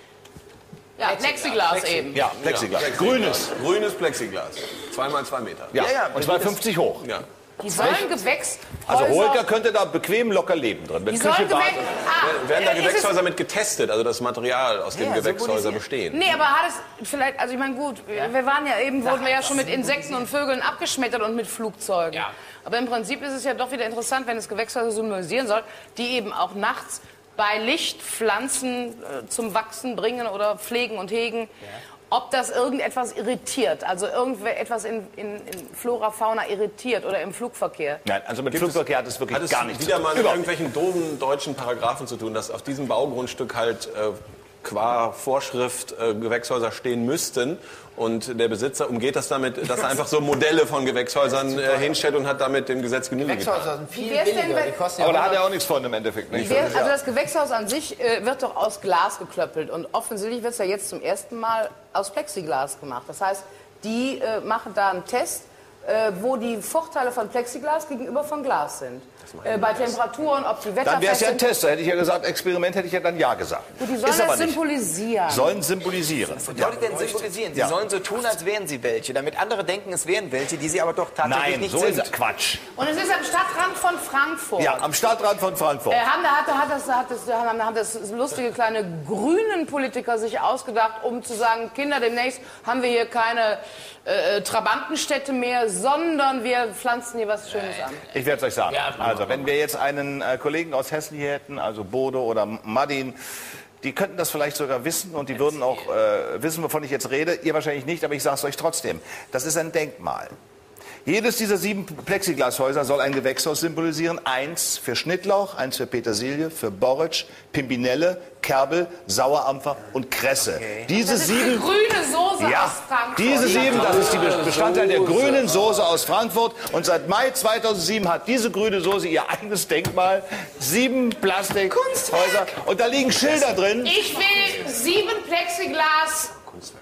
Ja, Plexiglas eben. Ja, Plexiglas. Ja, Grünes. Grünes Plexiglas. Zwei mal zwei Meter. Ja, Ja, ja, und zwar fünfzig hoch. Ja. Die sollen Gewächshäuser... Also Holger könnte da bequem locker leben drin. Mit Die Küche, sollen Bad. Gewäch... Ah, Werden da äh, ist Gewächshäuser mit getestet, also das Material, aus dem Ja, Gewächshäuser symbolisiert. bestehen? Nee, aber hat es vielleicht, also ich meine, gut, wir waren ja eben, wurden wir ja schon mit Insekten und Vögeln abgeschmettert und mit Flugzeugen. Ja. Aber im Prinzip ist es ja doch wieder interessant, wenn es Gewächshäuser symbolisieren soll, die eben auch nachts bei Licht Pflanzen äh, zum Wachsen bringen oder pflegen und hegen. Ob das irgendetwas irritiert, also irgendetwas in, in, in Flora, Fauna irritiert oder im Flugverkehr. Nein, also mit Flugverkehr hat es wirklich Hat es gar nichts wieder zu mal tun. mit Überhaupt irgendwelchen doofen deutschen Paragraphen zu tun, dass auf diesem Baugrundstück halt äh, qua Vorschrift äh, Gewächshäuser stehen müssten und der Besitzer umgeht das damit, dass er einfach so Modelle von Gewächshäusern äh, hinstellt und hat damit dem Gesetz Genüge getan. Gewächshäuser sind viel Wie wär's denn, billiger. wenn- Die kosten Aber ja da hat er auch nichts von im Endeffekt. Nicht? Wer, also das Gewächshaus an sich äh, wird doch aus Glas geklöppelt und offensichtlich wird es ja jetzt zum ersten Mal aus Plexiglas gemacht. Das heißt, die äh, machen da einen Test, äh, wo die Vorteile von Plexiglas gegenüber von Glas sind. Äh, bei Temperaturen, ob die Dann wäre es wetterfest ja ein sind. Test. Da hätte ich ja gesagt, Experiment hätte ich ja dann ja gesagt. Gut, die sollen Ist aber das nicht. symbolisieren. Sollen symbolisieren. Was soll die denn symbolisieren? Sie Ja. sollen so tun, als wären sie welche, damit andere denken, es wären welche, die sie aber doch tatsächlich Nein, nicht so sind. ist Quatsch. Und es ist am Stadtrand von Frankfurt. Ja, am Stadtrand von Frankfurt. Äh, haben, da hat, hat, das, hat, das, haben, haben das lustige kleine grünen Politiker sich ausgedacht, um zu sagen, Kinder, demnächst haben wir hier keine äh, Trabantenstädte mehr, sondern wir pflanzen hier was Schönes an. Ich werde es euch sagen. Also, wenn wir jetzt einen äh, Kollegen aus Hessen hier hätten, also Bodo oder Madin, die könnten das vielleicht sogar wissen und die würden auch äh, wissen, wovon ich jetzt rede. Ihr wahrscheinlich nicht, aber ich sage es euch trotzdem. Das ist ein Denkmal. Jedes dieser sieben Plexiglashäuser soll ein Gewächshaus symbolisieren. Eins für Schnittlauch, eins für Petersilie, für Borretsch, Pimpinelle, Kerbel, Sauerampfer und Kresse. Diese Das ist sieben... die grüne Soße Ja, aus Frankfurt. diese sieben, das ist die Be- Bestandteil der grünen Soße aus Frankfurt. Und seit Mai zweitausendsieben hat diese grüne Soße ihr eigenes Denkmal. Sieben Plastikhäuser. Und da liegen Schilder drin. Ich will sieben Plexiglas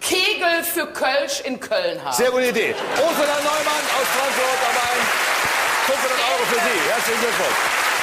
Kegel für Kölsch in Köln haben. Sehr gute Idee. Ursula Neumann aus Frankfurt, aber ein fünfhundert Euro für Sie. Herzlichen Glückwunsch.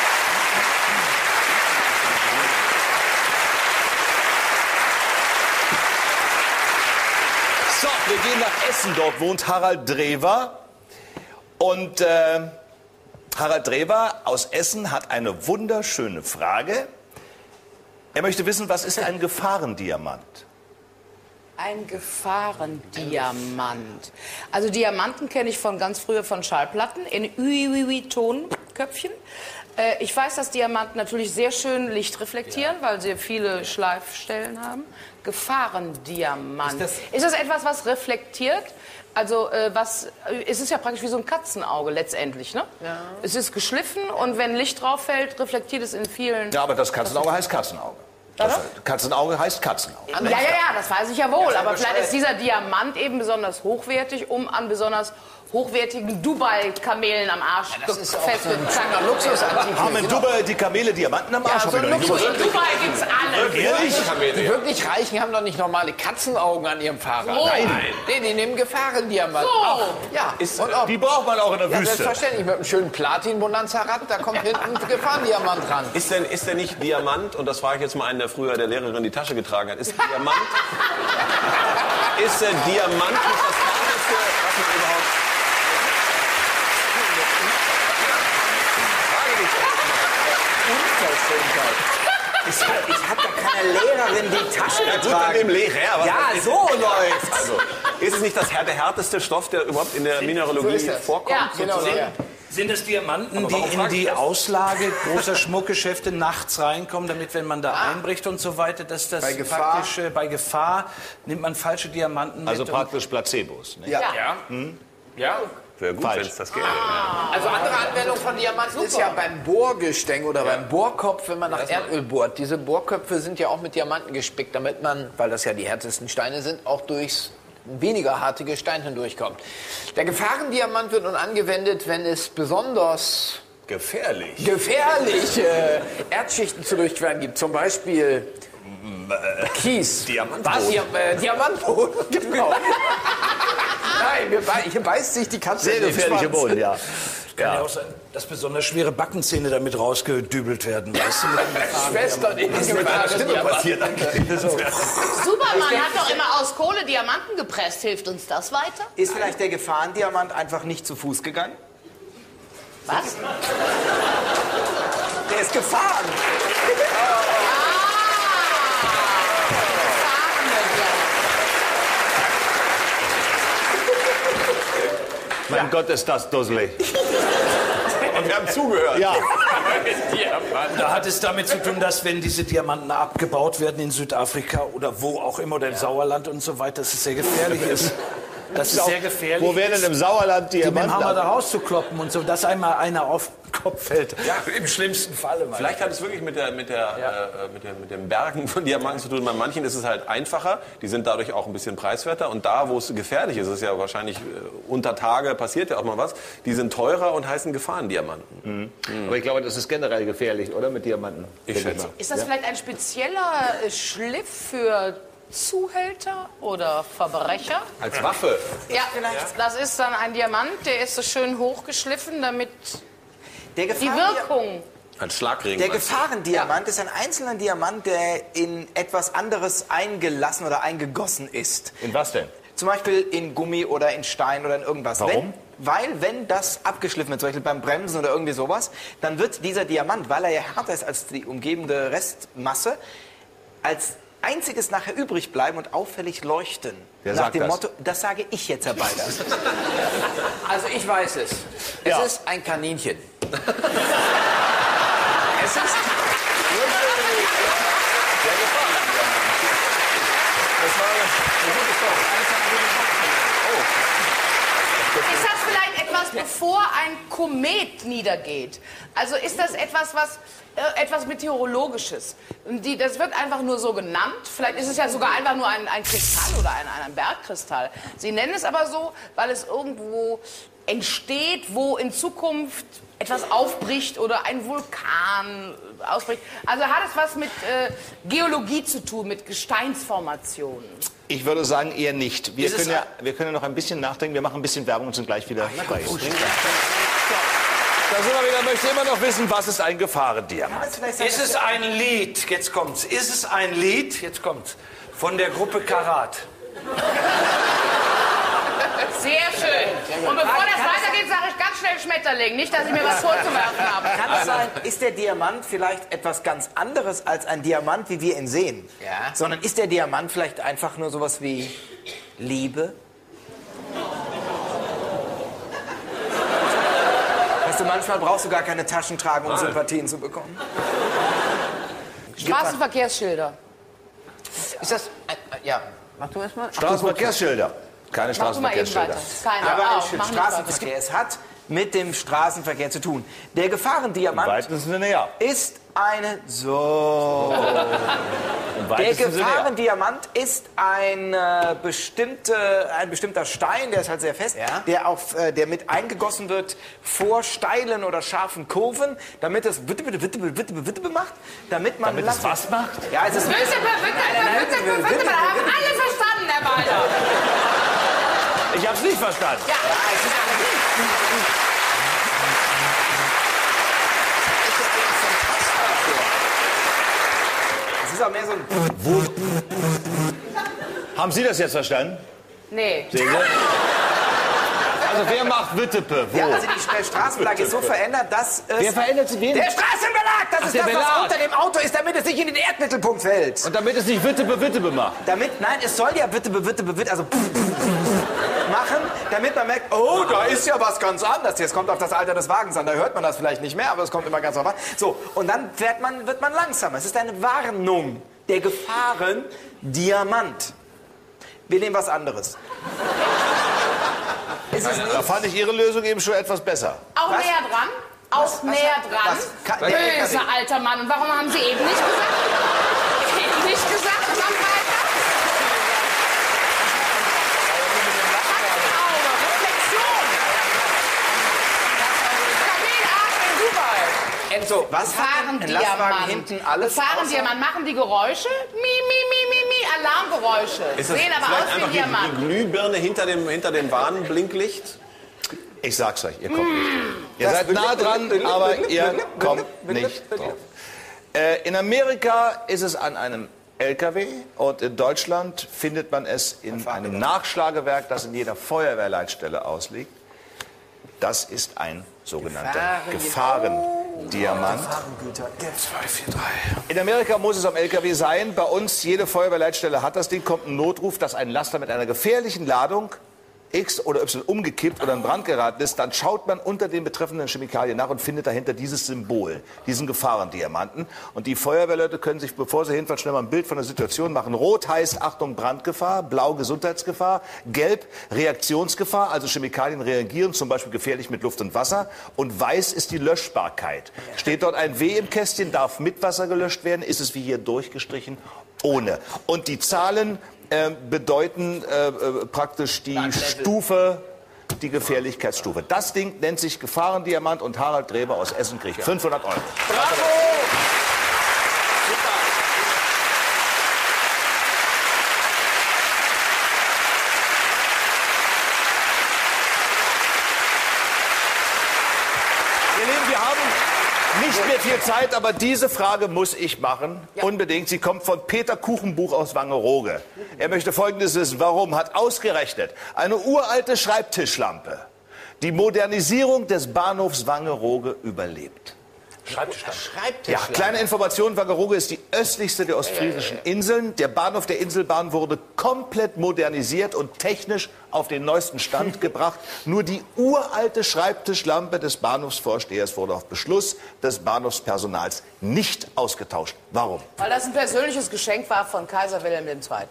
So, wir gehen nach Essen. Dort wohnt Harald Drewer. Und äh, Harald Drewer aus Essen hat eine wunderschöne Frage. Er möchte wissen, was ist ein Gefahrendiamant? Ein Gefahrendiamant. Also Diamanten kenne ich von ganz früher von Schallplatten in Ui-Ui-Ui-Tonköpfchen. Äh, ich weiß, dass Diamanten natürlich sehr schön Licht reflektieren, ja. weil sie viele Schleifstellen haben. Gefahrendiamant. Ist das, ist das etwas, was reflektiert? Also äh, was, es ist ja praktisch wie so ein Katzenauge letztendlich, ne? Ja. Es ist geschliffen und wenn Licht drauf fällt, reflektiert es in vielen... Ja, aber das Katzenauge heißt Katzenauge. Das Katzenauge heißt Katzenauge. Ja, ja, ja, das weiß ich ja wohl. Ja, aber vielleicht ist dieser Diamant eben besonders hochwertig, um an besonders hochwertigen Dubai-Kamelen am Arsch ja, das ist festgezogen. Ein Luxusartikel. Haben in Dubai die Kamele Diamanten am Arsch? Ja, so Luxus. In Dubai gibt's alle. Ehrlich? Die wirklich Reichen haben doch nicht normale Katzenaugen an ihrem Fahrrad. Oh. Nein. Nee, die nehmen Gefahrendiamanten. So. Ach, ja. Ist, und die braucht man auch in der ja, Wüste. Selbstverständlich. Mit einem schönen Platin-Bonanza-Rad, da kommt hinten ein Gefahrendiamant dran. Ist denn, ist denn nicht Diamant, und das frage ich jetzt mal einen, der früher der Lehrerin die Tasche getragen hat, ist Diamant, ist der Diamant nicht das Härteste, was man überhaupt... Ich, ich habe da keine Lehrerin die Tasche ja, getragen. Dem Lehrer, ja, so läuft's. Also, ist es nicht das, der härteste Stoff, der überhaupt in der Mineralogie so vorkommt? Ja, genau. Sind es Diamanten, die in die Auslage großer Schmuckgeschäfte nachts reinkommen, damit, wenn man da ah. einbricht und so weiter, dass das bei Gefahr, praktisch äh, bei Gefahr nimmt man falsche Diamanten also mit? Also praktisch Placebos. Ne? Ja. Ja. Hm? Ja. Wäre gut, wenn es das gäbe. Ah. Also andere Anwendung von Diamanten Super. ist ja beim Bohrgestänge oder ja. beim Bohrkopf, wenn man nach Erdöl bohrt. Diese Bohrköpfe sind ja auch mit Diamanten gespickt, damit man, weil das ja die härtesten Steine sind, auch durchs weniger harte Gestein hindurchkommt. Der Gefahrendiamant wird nun angewendet, wenn es besonders gefährlich gefährliche Erdschichten zu durchqueren gibt. Zum Beispiel äh, Kies. Diamantboden. Was? Diam äh, Diamantboden, genau. Nein, hier, bei, hier beißt sich die Katze. Sehr gefährliche Boden, ja. Es kann ja. ja auch sein, dass besonders schwere Backenzähne damit rausgedübelt werden. Weißt du, mit Schwestern in diesem Stimme passiert. So. Superman hat doch immer aus Kohle Diamanten gepresst. Hilft uns das weiter? Ist vielleicht der Gefahrendiamant einfach nicht zu Fuß gegangen? Was? Der ist gefahren. Mein Gott, ist das dusselig. Und wir haben zugehört. Ja. Da hat es damit zu tun, dass wenn diese Diamanten abgebaut werden in Südafrika oder wo auch immer, oder im ja. Sauerland und so weiter, dass es sehr gefährlich ist. Das ist sehr gefährlich. Wo wäre denn im Sauerland Diamanten? Die mit dem Hammer da rauszukloppen und so, dass einmal einer auf den Kopf fällt. Ja, im schlimmsten Falle. Vielleicht hat es wirklich mit, der, mit, der, ja. äh, mit, der, mit dem Bergen von Diamanten zu tun. Bei manchen ist es halt einfacher, die sind dadurch auch ein bisschen preiswerter. Und da, wo es gefährlich ist, ist ja wahrscheinlich äh, unter Tage passiert ja auch mal was, die sind teurer und heißen Gefahrendiamanten. Mhm. Mhm. Aber ich glaube, das ist generell gefährlich, oder? Mit Diamanten. Ich schätze. Ist das ja? vielleicht ein spezieller Schliff für Zuhälter oder Verbrecher? Als Waffe? Ja, das ist dann ein Diamant, der ist so schön hochgeschliffen, damit der die Wirkung... Ein Schlagregen. Der Gefahrendiamant ja. ist ein einzelner Diamant, der in etwas anderes eingelassen oder eingegossen ist. In was denn? Zum Beispiel in Gummi oder in Stein oder in irgendwas. Warum? Wenn, weil, wenn das abgeschliffen wird, zum Beispiel beim Bremsen oder irgendwie sowas, dann wird dieser Diamant, weil er ja härter ist als die umgebende Restmasse, als einziges nachher übrig bleiben und auffällig leuchten. Wer Nach sagt dem das? Motto, das sage ich jetzt, Herr Beider. Also ich weiß es. Es Ja. ist ein Kaninchen. Es ist... Ist das vielleicht etwas, bevor ein Komet niedergeht? Also ist das etwas, was äh, etwas Meteorologisches? Die, das wird einfach nur so genannt. Vielleicht ist es ja sogar einfach nur ein, ein Kristall oder ein, ein Bergkristall. Sie nennen es aber so, weil es irgendwo entsteht, wo in Zukunft etwas aufbricht oder ein Vulkan ausbricht. Also hat es was mit äh, Geologie zu tun, mit Gesteinsformationen? Ich würde sagen, eher nicht. Wir Ist können, es ja, wir können ja noch ein bisschen nachdenken. Wir machen ein bisschen Werbung und sind gleich wieder frei. Da sind wir wieder. Möchte immer noch wissen, was ist ein Gefahrendiamant? Ist es ein Lied? Jetzt kommt's. Ist es ein Lied? Jetzt kommt's. Von der Gruppe Karat. Sehr schön. Und bevor das weitergeht, sage ich ganz schnell Schmetterling. Nicht, dass ich mir was vorzuwerfen habe. Kann es sein, ist der Diamant vielleicht etwas ganz anderes als ein Diamant, wie wir ihn sehen? Ja. Sondern ist der Diamant vielleicht einfach nur sowas wie Liebe? Weißt du, manchmal brauchst du gar keine Taschen tragen, um Sympathien zu bekommen. Straßenverkehrsschilder. Ist das... Äh, ja, mach du erst mal. Straßenverkehrsschilder. Keine Mach du mal eben Straßenverkehrsschilder. weiter. Keine. Aber Oh, ein mach Schild nicht Straßenverkehr. Es hat mit dem Straßenverkehr zu tun. Der Im Gefahrendiamant weitesten Sinne ja. ist eine... So... Im Der weitesten Sinne ja. Gefahrendiamant ist ein, äh, bestimmte, ein bestimmter Stein, der ist halt sehr fest, Ja. der, auf, äh, der mit eingegossen wird vor steilen oder scharfen Kurven, damit es witte, witte, witte, witte, witte macht, damit man... Damit es was macht? Ja, es ist... Witte, witte, witte, witte, witte, witte. Haben alle verstanden, Herr Balder. Ich hab's nicht verstanden. Ja, es ist Es ist auch mehr so ein... Haben Sie das jetzt verstanden? nee. Sehen Sie? Also wer macht Wittepe? Wo? Ja, also die St- Straßenbelag ist so verändert, dass es... Wer verändert sie wen? Der Straßenbelag! Das ist der das, was Belag. unter dem Auto ist, damit es nicht in den Erdmittelpunkt fällt. Und damit es nicht Wittepe, Wittepe macht. Damit, nein, es soll ja bitte, bitte, bitte, also machen, damit man merkt, oh, da ist ja was ganz anderes. Jetzt kommt auf das Alter des Wagens an, da hört man das vielleicht nicht mehr, aber es kommt immer ganz drauf an. So, und dann fährt man, wird man langsamer. Es ist eine Warnung der Gefahren Diamant. Wir nehmen was anderes. Ist es Da fand ich Ihre Lösung eben schon etwas besser. Auch Was? näher dran. Auch Was? näher Was? dran. Was? Ka- der L K W. Böser alter Mann. Und warum haben Sie eben nicht gesagt? Eben nicht gesagt, und dann weiter? Auge, Reflexion. Kaminatmen, Dubai. So, was hat denn ein Lastwagen hinten alles? Gefahrendiamant. Machen die Geräusche? Mi, mi, mi, mi, mi. Alarmgeräusche. Ist das Sehen aber vielleicht aus wie einfach ein die, Diamant. die Glühbirne hinter dem, hinter dem Warnblinklicht? Ich sag's euch, ihr kommt nicht. Ihr seid nah dran, aber ihr kommt nicht drauf. Äh, in Amerika ist es an einem L K W und in Deutschland findet man es in einem Nachschlagewerk, das in jeder Feuerwehrleitstelle ausliegt. Das ist ein sogenannter Gefahrendiamant. zwei, vier, drei. In Amerika muss es am L K W sein. Bei uns, jede Feuerwehrleitstelle hat das Ding, kommt ein Notruf, dass ein Laster mit einer gefährlichen Ladung X oder Y umgekippt oder in Brand geraten ist, dann schaut man unter den betreffenden Chemikalien nach und findet dahinter dieses Symbol, diesen Gefahrendiamanten. Und die Feuerwehrleute können sich, bevor sie hinfahren, schnell mal ein Bild von der Situation machen. Rot heißt, Achtung, Brandgefahr, blau Gesundheitsgefahr, gelb Reaktionsgefahr, also Chemikalien reagieren, zum Beispiel gefährlich mit Luft und Wasser. Und weiß ist die Löschbarkeit. Steht dort ein W im Kästchen, darf mit Wasser gelöscht werden, ist es wie hier durchgestrichen, ohne. Und die Zahlen äh, bedeuten äh, äh, praktisch die Stufe, die Gefährlichkeitsstufe. Das Ding nennt sich Gefahrendiamant und Harald Gräber aus Essen kriegt fünfhundert Euro. Bravo! Ihr Lieben, wir haben nicht mehr viel Zeit, aber diese Frage muss ich machen. Ja. Unbedingt. Sie kommt von Peter Kuchenbuch aus Wangerooge. Er möchte Folgendes wissen. Warum hat ausgerechnet eine uralte Schreibtischlampe die Modernisierung des Bahnhofs Wangerooge überlebt? Schreibtisch. Ja, kleine Information, Wangerooge ist die östlichste der ostfriesischen Inseln. Der Bahnhof der Inselbahn wurde komplett modernisiert und technisch auf den neuesten Stand gebracht. Nur die uralte Schreibtischlampe des Bahnhofsvorstehers wurde auf Beschluss des Bahnhofspersonals nicht ausgetauscht. Warum? Weil das ein persönliches Geschenk war von Kaiser Wilhelm der Zweite.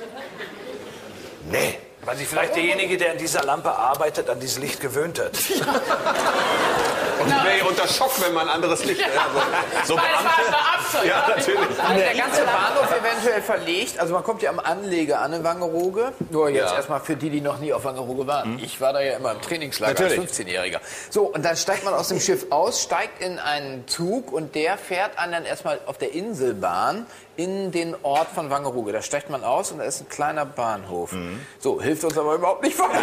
Nee. Weil sich vielleicht derjenige, der an dieser Lampe arbeitet, an dieses Licht gewöhnt hat. Und wäre ja unter Schock, wenn man ein anderes Licht... Ja. Also, so Weil es war ein Beamter. Ja, natürlich. Und der ganze Bahnhof eventuell verlegt. Also man kommt ja am Anleger an in Wangerooge. Nur jetzt Ja. erstmal für die, die noch nie auf Wangerooge waren. Mhm. Ich war da ja immer im Trainingslager Natürlich. als fünfzehnjähriger. So, und dann steigt man aus dem Schiff aus, steigt in einen Zug und der fährt einen dann erstmal auf der Inselbahn in den Ort von Wangerooge. Da steigt man aus und da ist ein kleiner Bahnhof. Mhm. So, hilft uns aber überhaupt nicht weiter.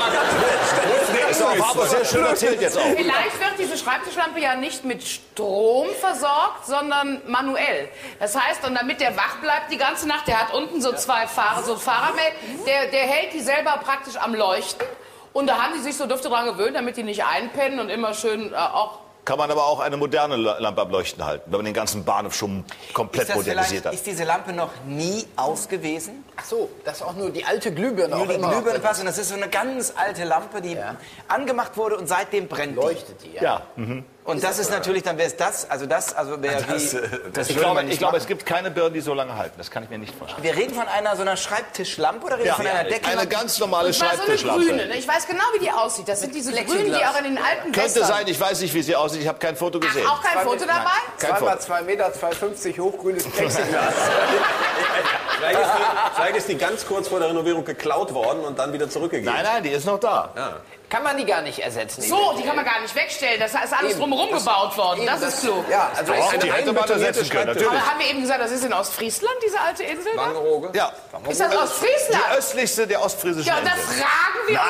Ist doch aber sehr schön erzählt jetzt auch. Vielleicht wird diese Schreibtischlampe ja nicht mit Strom versorgt, sondern manuell. Das heißt, und damit der wach bleibt die ganze Nacht, der hat unten so zwei Fahrer, so Fahrermäh, der, der hält die selber praktisch am Leuchten. Und da haben die sich so dürfte dran gewöhnt, damit die nicht einpennen und immer schön äh, auch... Kann man aber auch eine moderne La- Lampe am Leuchten halten, wenn man den ganzen Bahnhof schon komplett Ist, das modernisiert hat. ist diese Lampe noch nie aus gewesen? Ach so, das ist auch nur die alte Glühbirne. Nur auch die immer Glühbirne noch. passt. Und das ist so eine ganz alte Lampe, die Ja. angemacht wurde und seitdem brennt die. Leuchtet die, ja. Ja. Mhm. Und das ist natürlich, dann wäre es das, also das, also wäre Das, wie... äh, Das Ich würde glaube, man nicht ich glaube, machen. es gibt keine Birnen, die so lange halten. Das kann ich mir nicht vorstellen. Wir reden von einer so einer Schreibtischlampe oder reden wir von einer Deckellampe? Eine ganz normale Das war so eine Schreibtischlampe. grüne, ne? Ich weiß genau, wie die aussieht. Das sind diese grünen, die auch in den alten Könnte Wässern... sein, ich weiß nicht, wie sie aussieht. Ich habe kein Foto gesehen. Ach, auch kein Foto dabei? Kein Zwei mal Foto. zwei Meter, zwei fünfzig hochgrünes Plexiglas. Vielleicht ist, die, vielleicht ist die ganz kurz vor der Renovierung geklaut worden und dann wieder zurückgegeben. Nein, nein, die ist noch da. Kann man die gar nicht ersetzen? So, die kann man gar nicht wegstellen. Das ist alles Eben. drumherum Das- gebaut worden. eben, Das das- ist klug. Ja, also Doch, eine die hätte man einbetonierte ersetzen können, Schreibtisch. natürlich. Aber haben wir eben gesagt, das ist in Ostfriesland, diese alte Insel? da? Wangerooge? Ja. Ist das Ostfriesland? Die östlichste der ostfriesischen Ja, und da Insel. fragen wir uns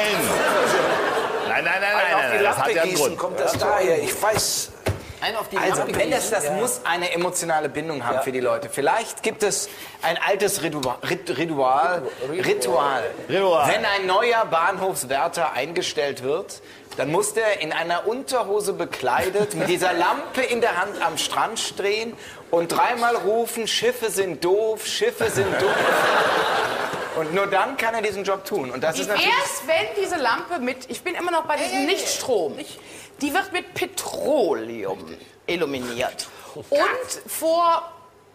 noch. Nein! Nein, nein, nein, nein, Auf nein, die nein. Das hat Lampe ja einen gießen, Grund. kommt das daher? Ich weiß... Ein auf die Also, Lampe wenn das, das gießen. muss eine emotionale Bindung haben für die Leute. Vielleicht gibt es ein altes Ritual, Rit- Ritual, Ritual. Ritual. Wenn ein neuer Bahnhofswärter eingestellt wird, dann muss der in einer Unterhose bekleidet mit dieser Lampe in der Hand am Strand stehen und dreimal rufen, Schiffe sind doof, Schiffe sind doof. Und nur dann kann er diesen Job tun. Und das ist natürlich... Erst wenn diese Lampe mit, ich bin immer noch bei diesem Nichtstrom, die wird mit Petroleum illuminiert. Und vor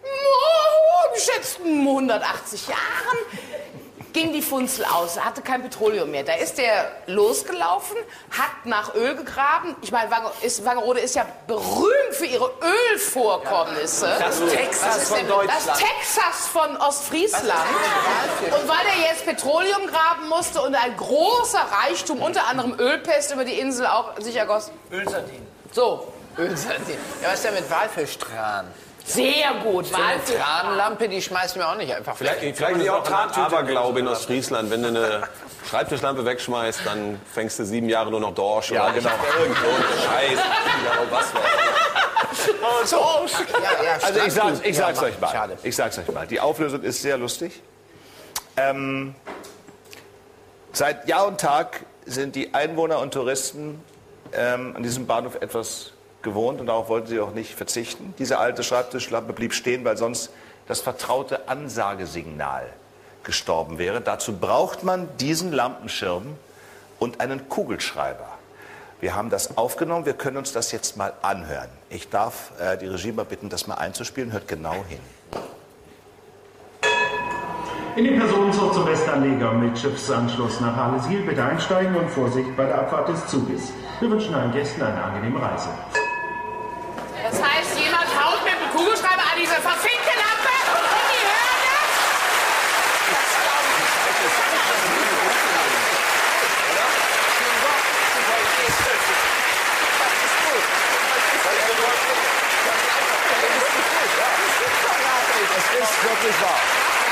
oh, geschätzten hundertachtzig Jahren ging die Funzel aus, er hatte kein Petroleum mehr. Da ist der losgelaufen, hat nach Öl gegraben. Ich meine, Wanger- ist- Wangerooge ist ja berühmt für ihre Ölvorkommnisse. Das Texas von Das Deutschland. Texas von Ostfriesland. Und weil er jetzt Petroleum graben musste und ein großer Reichtum, unter anderem Ölpest, über die Insel auch sich ergossen. Ölsardinen. So, Ölsardinen. Ja, was ist denn mit Walfischtran? sehr gut. So eine Walfisch. Tranlampe, die schmeißen wir auch nicht einfach weg. Vielleicht, vielleicht ist es auch ein Aberglaube in Ostfriesland. Wenn du eine Schreibtischlampe wegschmeißt, dann fängst du sieben Jahre nur noch Dorsch. Ja, oder genau. Irgendwo Scheiß. Ja, was was. Ja, ja, Also ich sag's, ich Ja, sag's euch mal. schade. Ich sag's euch mal. Die Auflösung ist sehr lustig. Ähm, seit Jahr und Tag sind die Einwohner und Touristen ähm, an diesem Bahnhof etwas gewohnt und darauf wollten sie auch nicht verzichten. Diese alte Schreibtischlampe blieb stehen, weil sonst das vertraute Ansagesignal gestorben wäre. Dazu braucht man diesen Lampenschirm und einen Kugelschreiber. Wir haben das aufgenommen, wir können uns das jetzt mal anhören. Ich darf äh, die Regie mal bitten, das mal einzuspielen. Hört genau hin. In den Personenzug zum Westanleger mit Schiffsanschluss nach Hallesil bitte einsteigen und Vorsicht bei der Abfahrt des Zuges. Wir wünschen allen Gästen eine angenehme Reise. Das heißt, jemand haut mit dem Kugelschreiber an diese verfickte Lampe und die hören das? Das glaube ich nicht. Das ist wirklich wahr.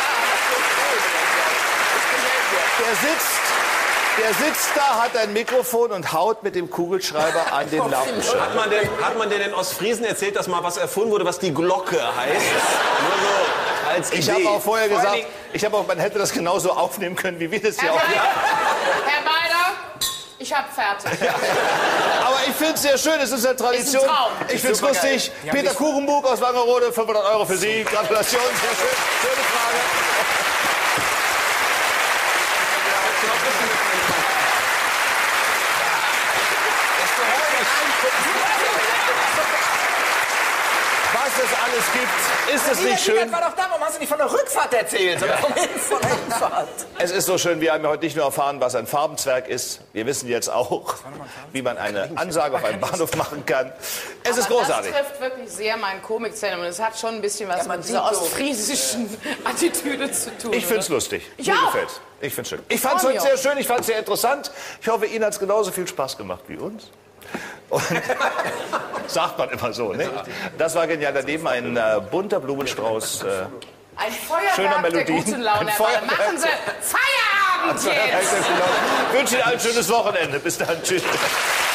Der sitzt, der sitzt da, hat ein Mikrofon und haut mit dem Kugelschreiber an den Lampenschirm. Hat man, denn, hat man denn in Ostfriesen erzählt, dass mal was erfunden wurde, was die Glocke heißt? Nur so als Idee. Ich habe auch vorher Vor allen gesagt, Dingen- ich habe auch, man hätte das genauso aufnehmen können, wie wir das hier Herr aufnehmen. Beider, Herr Beider, ich hab fertig. Aber ich finde es sehr schön, es ist eine Tradition. Ist ein Traum. Ich finde es lustig. Peter Kuchenbug aus Wangerooge, fünfhundert Euro für Sie. Gratulation, sehr schön. Schöne Frage. Was es alles gibt. Ist es nicht schön? Der war doch da, warum hast du nicht von der Rückfahrt erzählt, sondern von der Hinfahrt? Es ist so schön, wir haben heute nicht nur erfahren, was ein Farbenzwerg ist. Wir wissen jetzt auch, wie man eine Ansage auf einem Bahnhof machen kann. Es Aber ist großartig. Das trifft wirklich sehr mein Komik-Zentrum. Und es hat schon ein bisschen was ja, mit dieser ostfriesischen Attitüde zu tun. Ich find's lustig. Ich Mir auch. gefällt's. Ich find's schön. Ich fand's heute sehr schön, ich fand's sehr interessant. Ich hoffe, Ihnen hat's genauso viel Spaß gemacht wie uns. Und sagt man immer so, ne? Das war genial. Daneben ein äh, bunter Blumenstrauß. Äh, ein Feuerwerk schöner Melodien. der guten Laune. Machen Sie Feierabend jetzt! Ich wünsche Ihnen ein schönes Wochenende. Bis dann. Tschüss.